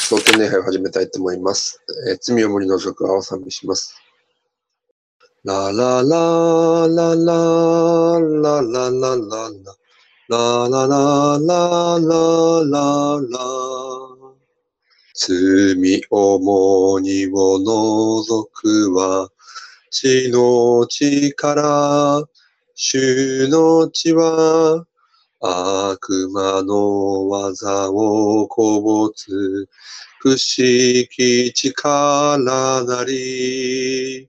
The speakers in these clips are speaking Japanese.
蒼天礼拝を始めたいと思います。罪を無に除く青を賛美します。ララララララララララララララララ罪重荷を除くは血の力、主の血は悪魔の技をこぼつくしき力なり、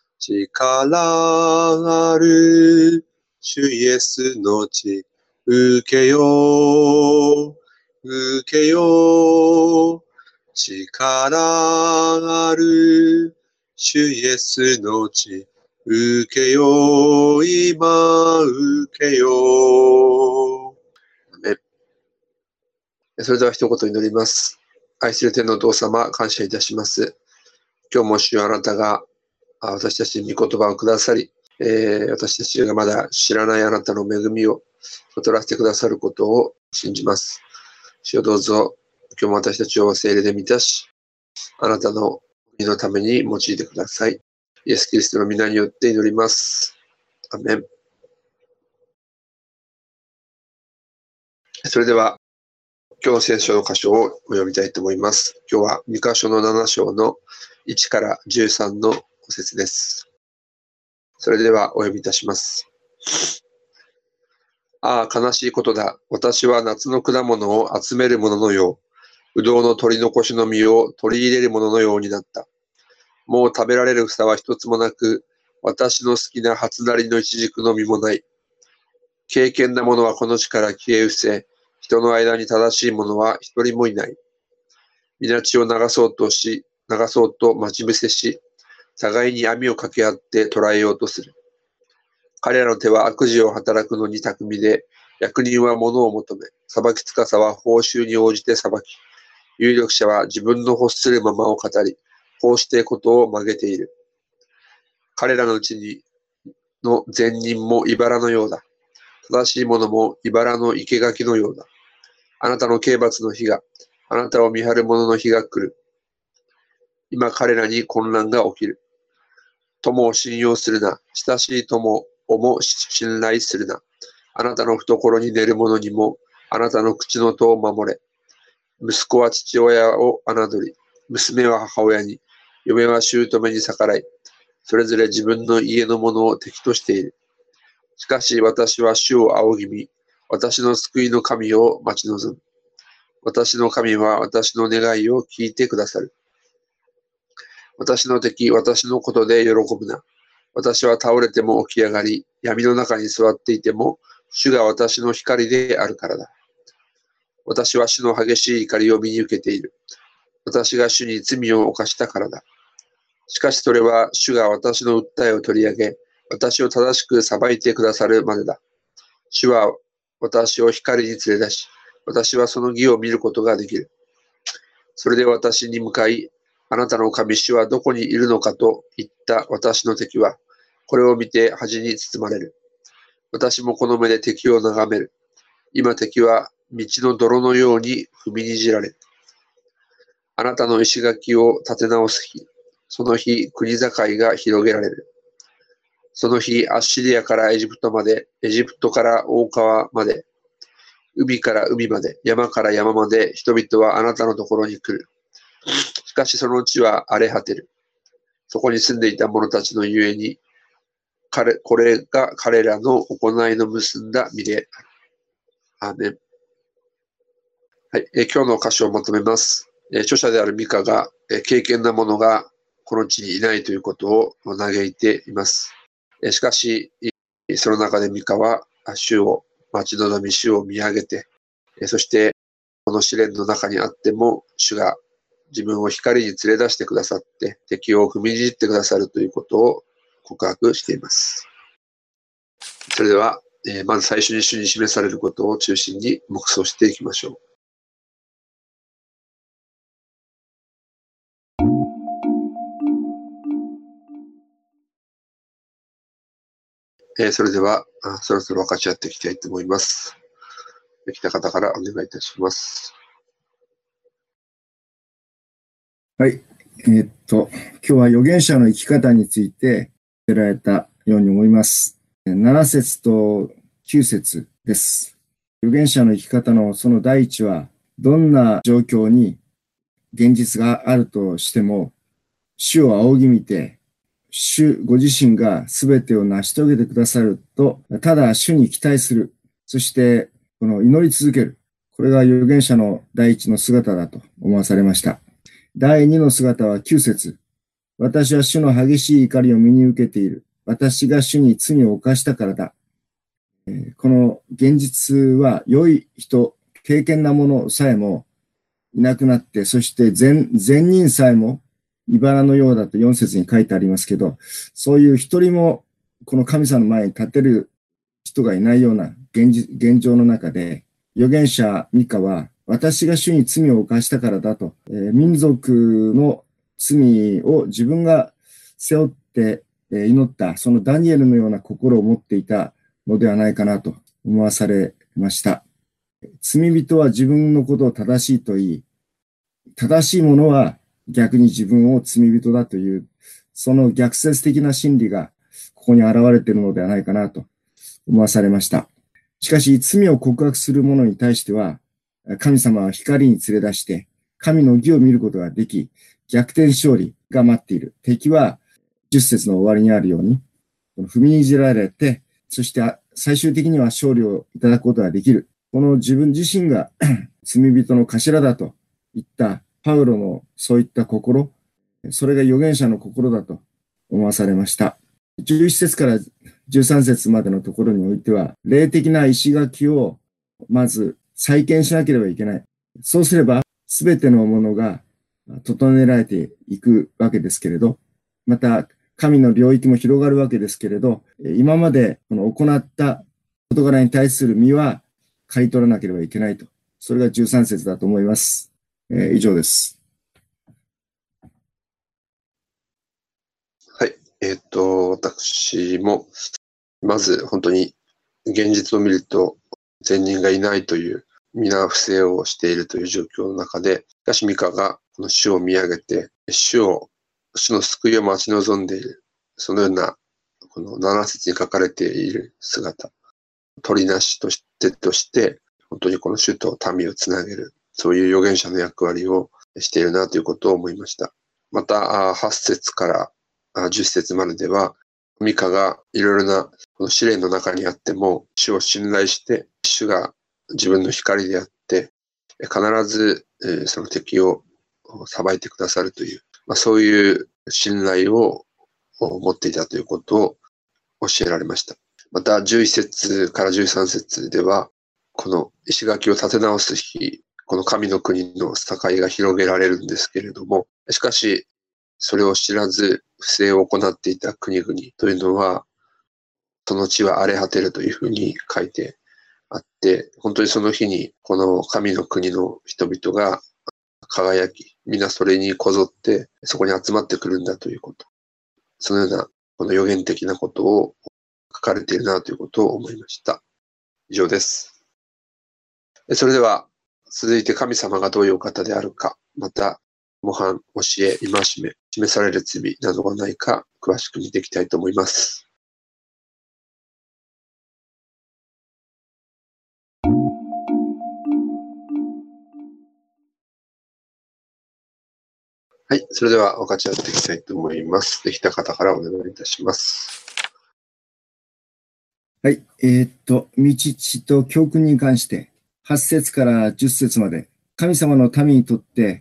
力ある主イエスの血、受けよう、受けよう、力ある主イエスの血、受けよう、今受けよう。それでは一言祈ります。愛する天のお父様、感謝いたします。今日も主よあなたが私たちに御言葉をくださり、私たちがまだ知らないあなたの恵みを悟らせてくださることを信じます。主よどうぞ、今日も私たちを聖霊で満たし、あなたの国のために用いてください。イエス・キリストの皆によって祈ります。アメン。それでは、今日の聖書の箇所をお読みたいと思います。今日は2箇所の7章の1から13の5節です。それではお読みいたします。ああ、悲しいことだ。私は夏の果物を集めるもののよう、ぶどうの取り残しの実を取り入れるもののようになった。もう食べられる房は一つもなく、私の好きな初なりのイチジクの実もない。敬虔な者はこの地から消え失せ、人の間に正しい者は一人もいない。皆血を流そうと待ち伏せし、互いに網を掛け合って捕らえようとする。彼らの手は悪事を働くのに巧みで、役人は物を求め、裁き司は報酬に応じて裁き、有力者は自分の欲するままを語り、こうしてことを曲げている。彼らのうちにの善人も茨のようだ。正しい者も茨の生垣のようだ。あなたの刑罰の日が、あなたを見張る者の日が来る。今彼らに混乱が起きる。友を信用するな。親しい友をも信頼するな。あなたの懐に寝る者にも、あなたの口の戸を守れ。息子は父親を侮り、娘は母親に、嫁は姑に逆らい、それぞれ自分の家の者を敵としている。しかし私は主を仰ぎ見、私の救いの神を待ち望む。私の神は私の願いを聞いてくださる。私の敵、私のことで喜ぶな。私は倒れても起き上がり、闇の中に座っていても、主が私の光であるからだ。私は主の激しい怒りを見に受けている。私が主に罪を犯したからだ。しかしそれは主が私の訴えを取り上げ、私を正しく裁いてくださるまでだ。主は私を光に連れ出し、私はその義を見ることができる。それで私に向かい、あなたの神主はどこにいるのかと言った私の敵は、これを見て恥に包まれる。私もこの目で敵を眺める。今敵は道の泥のように踏みにじられる。あなたの石垣を立て直す日、その日、国境が広げられる。その日、アッシリアからエジプトまで、エジプトから大川まで、海から海まで、山から山まで、人々はあなたのところに来る。しかしその地は荒れ果てる。そこに住んでいた者たちのゆえに、これが彼らの行いの結んだ身である。アーメン。はい、今日の箇所をまとめます。著者であるミカが、敬虔な者がこの地にいないということを嘆いています。しかし、その中でミカは主を待ち望み、主を見上げて、そしてこの試練の中にあっても、主が自分を光に連れ出してくださって、敵を踏みにじってくださるということを告白しています。それでは、まず最初に主に示されることを中心に黙想していきましょう。それでは、そろそろ分かち合っていきたいと思います。できた方からお願いいたします。 はい。今日は預言者の生き方について伝えられたように思います。7節と9節です。預言者の生き方のその第一は、どんな状況に現実があるとしても、主を仰ぎ見て、主ご自身が全てを成し遂げてくださると、ただ主に期待する。そして、この祈り続ける。これが預言者の第一の姿だと思わされました。第二の姿は9節。私は主の激しい怒りを身に受けている。私が主に罪を犯したからだ。この現実は良い人、敬虔な者さえもいなくなって、そして善人さえも茨のようだと4節に書いてありますけど、そういう一人もこの神様の前に立てる人がいないような現状の中で、預言者ミカは私が主に罪を犯したからだと、民族の罪を自分が背負って祈った、そのダニエルのような心を持っていたのではないかなと思わされました。罪人は自分のことを正しいと言い、正しい者は逆に自分を罪人だという、その逆説的な心理がここに現れているのではないかなと思わされました。しかし、罪を告白する者に対しては、神様は光に連れ出して、神の義を見ることができ、逆転勝利が待っている。敵は10節の終わりにあるように、踏みにじられて、そして最終的には勝利をいただくことができる。この自分自身が罪人の頭だと言ったパウロのそういった心、それが預言者の心だと思わされました。11節から13節までのところにおいては、霊的な石垣をまず再建しなければいけない。そうすれば、すべてのものが整えられていくわけですけれど、また、神の領域も広がるわけですけれど、今までこの行った事柄に対する身は刈り取らなければいけないと。それが13節だと思います。以上です。 はい。私も、まず本当に現実を見ると、善人がいないという、皆不正をしているという状況の中で、しかしミカがこの主を見上げて、主の救いを待ち望んでいる、そのような、この7節に書かれている姿、取りなしとして、本当にこの主と民をつなげる、そういう預言者の役割をしているなということを思いました。また、8節から10節まででは、ミカがいろいろなこの試練の中にあっても、主を信頼して、主が自分の光であって、必ずその敵を裁いてくださるという、そういう信頼を持っていたということを教えられました。また11節から13節では、この石垣を建て直す日、この神の国の境が広げられるんですけれども、しかし、それを知らず不正を行っていた国々というのは、その地は荒れ果てるというふうに書いてあって、本当にその日にこの神の国の人々が輝き、皆それにこぞってそこに集まってくるんだということ。そのようなこの予言的なことを書かれているなということを思いました。以上です。それでは続いて神様がどういうお方であるか、また模範、教え、戒め、示される罪などがないか詳しく見ていきたいと思います。はい。それでは分かち合っていきたいと思います。できた方からお願いいたします。 はい。道地と教訓に関して、8節から10節まで、神様の民にとって、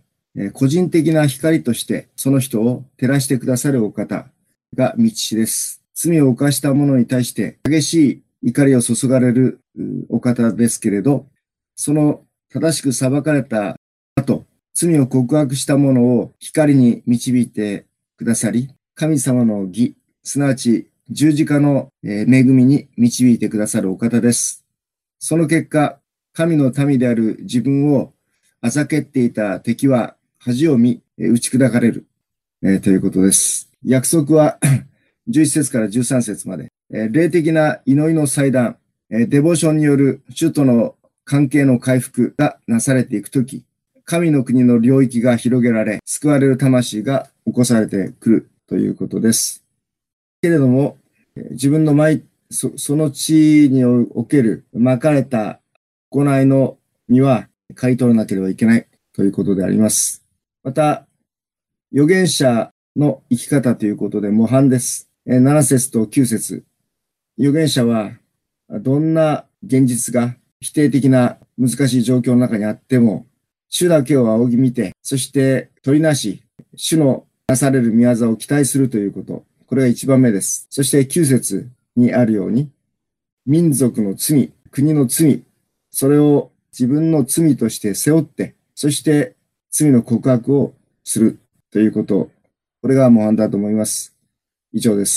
個人的な光として、その人を照らしてくださるお方が道地です。罪を犯した者に対して、激しい怒りを注がれるお方ですけれど、その正しく裁かれた後、罪を告白した者を光に導いてくださり、神様の義、すなわち十字架の恵みに導いてくださるお方です。その結果、神の民である自分をあざけっていた敵は恥を見、打ち砕かれる、ということです。約束は11節から13節まで、霊的な祈りの祭壇、デボーションによる主との関係の回復がなされていくとき、 神の国の領域が広げられ、救われる魂が起こされてくるということです。けれども、自分のその地におけるまかれた行いの実は刈り取らなければいけないということであります。また、預言者の生き方ということで模範です。7節と9節。預言者はどんな現実が否定的な難しい状況の中にあっても、主だけを仰ぎ見て、そして取りなし、主のなされる御業を期待するということ。これが1番目です。そして9節にあるように、民族の罪、国の罪、それを自分の罪として背負って、そして罪の告白をするということ。これが模範だと思います。以上です。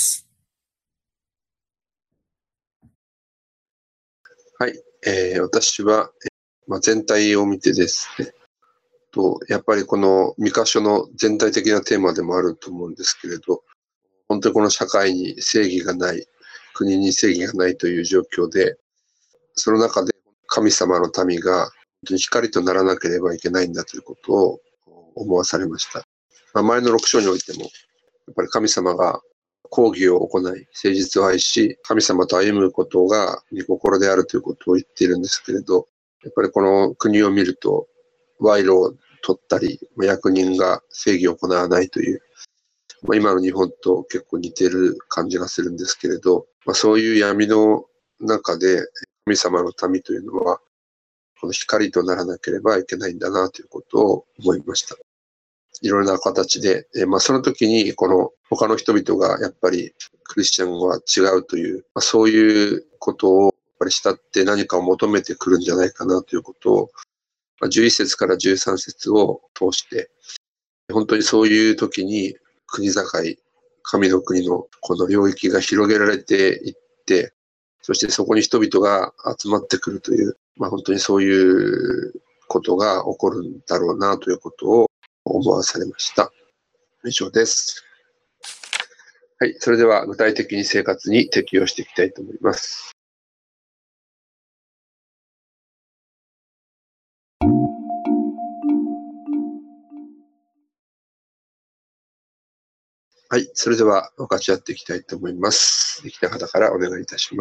はい。私は、全体を見てですね、やっぱりこの三箇所の全体的なテーマでもあると思うんですけれど、本当にこの社会に正義がない、国に正義がないという状況で、その中で神様の民が本当に光とならなければいけないんだということを思わされました。前の6章においても、やっぱり神様が公義を行い、誠実を愛し、神様と歩むことが御心であるということを言っているんですけれど、やっぱりこの国を見ると、賄賂を取ったり、役人が正義を行わないという、今の日本と結構似ている感じがするんですけれど、そういう闇の中で神様の民というのは、この光とならなければいけないんだなということを思いました。いろんな形で、その時にこの他の人々がやっぱりクリスチャンは違うという、そういうことをやっぱり慕って何かを求めてくるんじゃないかなということを、11節から13節を通して、本当にそういう時に国境、神の国のこの領域が広げられていって、そしてそこに人々が集まってくるという、本当にそういうことが起こるんだろうなということを思わされました。以上です。はい、それでは具体的に生活に適用していきたいと思います。はい、それでは分かち合っていきたいと思います。できた方からお願いいたします。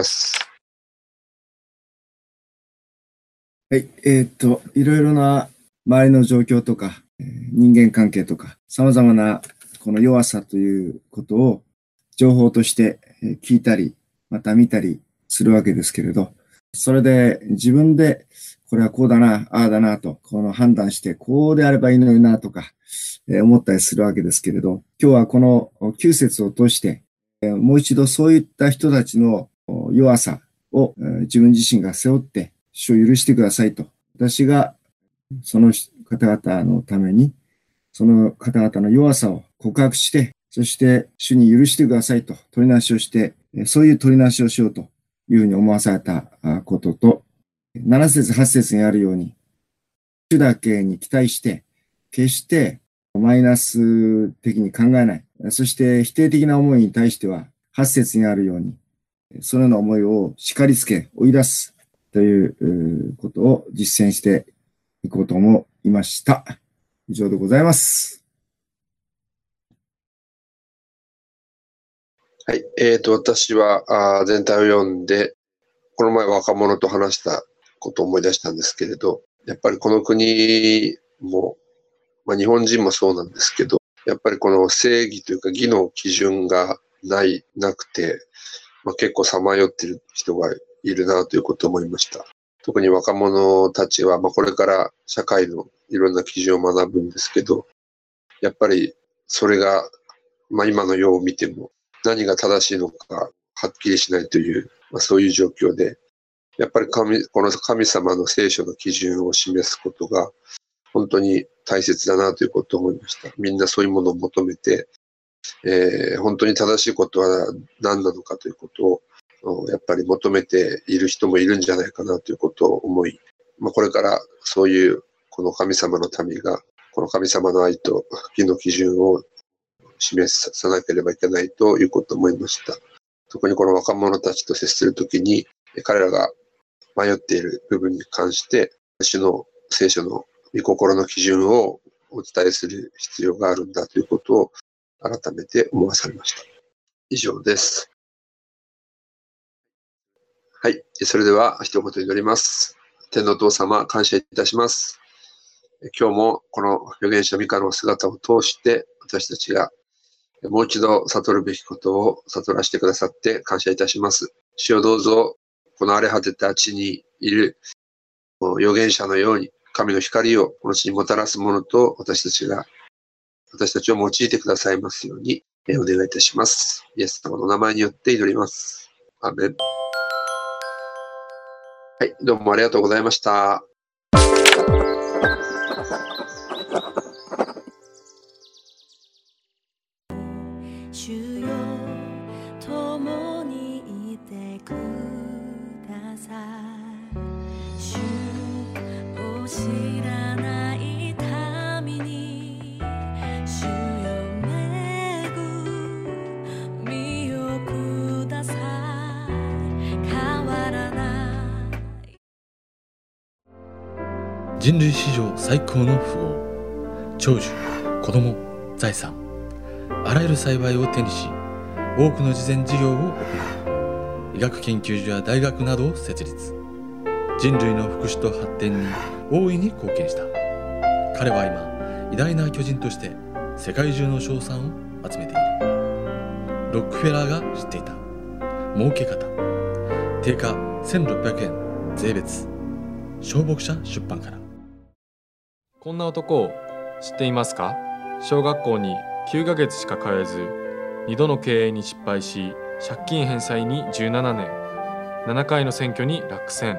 はい、いろいろな周りの状況とか、人間関係とか、様々なこの弱さということを情報として聞いたり、また見たりするわけですけれど、それで自分でこれはこうだな、ああだなと、この判断してこうであればいいのになとか、思ったりするわけですけれど、今日はこの9節を通して、もう一度そういった人たちの弱さを自分自身が背負って主を許してくださいと。私がその方々のために、その方々の弱さを告白して、そして主に許してくださいと取りなしをして、そういう取りなしをしようというふうに思わされたことと、7節8節にあるように、主だけに期待して、決してマイナス的に考えない。そして否定的な思いに対しては、8節にあるように、そのような思いを叱りつけ、追い出すということを実践していこうと思いました。以上でございます。 はい。私は全体を読んで、この前若者と話したことを思い出したんですけれど、やっぱりこの国も、日本人もそうなんですけど、やっぱりこの正義というか義の基準がなくて、結構さまよっている人がいるなということを思いました。特に若者たちは、これから社会のいろんな基準を学ぶんですけど、やっぱりそれが、今の世を見ても何が正しいのかはっきりしないという、そういう状況で、やっぱりこの神様の聖書の基準を示すことが本当に大切だなということを思いました。みんなそういうものを求めて、本当に正しいことは何なのかということをやっぱり求めている人もいるんじゃないかなということを思い、これからそういうこの神様の民がこの神様の愛と義の基準を示さなければいけないということを思いました。特にこの若者たちと接するときに彼らが迷っている部分に関して主の聖書の御心の基準をお伝えする必要があるんだということを改めて思わされました。以上です。はい。それでは一言祈ります。天のお父様、感謝いたします。今日もこの預言者ミカの姿を通して私たちがもう一度悟るべきことを悟らせてくださって感謝いたします。主をどうぞこの荒れ果てた地にいる預言者のように神の光をこの地にもたらすものと私たちを用いてくださいますようにお願いいたします。イエス様の名前によって祈ります。アーメン。はい、どうもありがとうございました。 主よ、共にいてください。主を知らない民に、主よ、恵みをください。変わらない人類史上最高の富豪、長寿、子供、財産、あらゆる幸いを手にし、多くの慈善事業を行う。医学研究所や大学などを設立。人類の福祉と発展に大いに貢献した。彼は今、偉大な巨人として世界中の称賛を集めている。ロックフェラーが知っていた儲け方。定価1600円税別。小牧者出版から。 こんな男を知っていますか？小学校に9ヶ月しか通えず、2度の経営に失敗し、借金返済に17年、7回の選挙に落選。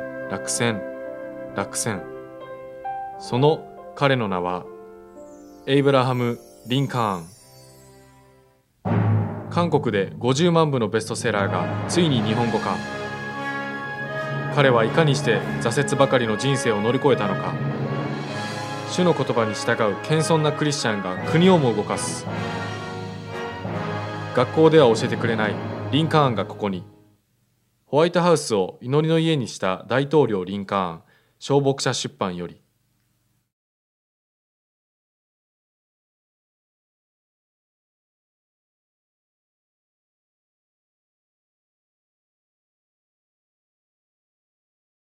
その彼の名は、エイブラハム・リンカーン。韓国で50万部のベストセラーがついに日本語化。彼はいかにして挫折ばかりの人生を乗り越えたのか。主の言葉に従う謙遜なクリスチャンが国をも動かす。学校では教えてくれないリンカーンがここに。ホワイトハウスを祈りの家にした大統領リンカーン、小牧者出版より。